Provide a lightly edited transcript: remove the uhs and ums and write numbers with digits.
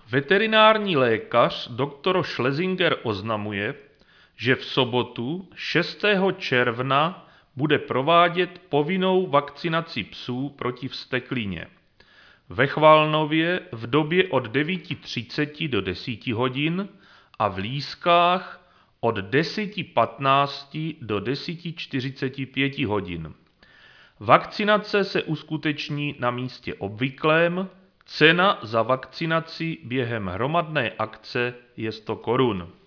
Veterinární lékař dr. Schlesinger oznamuje, že v sobotu 6. června bude provádět povinnou vakcinaci psů proti vzteklině. Ve Chvalnově v době od 9:30 do 10 hodin a v Lískách od 10:15 do 10:45 hodin. Vakcinace se uskuteční na místě obvyklém, cena za vakcinaci během hromadné akce je 100 korun.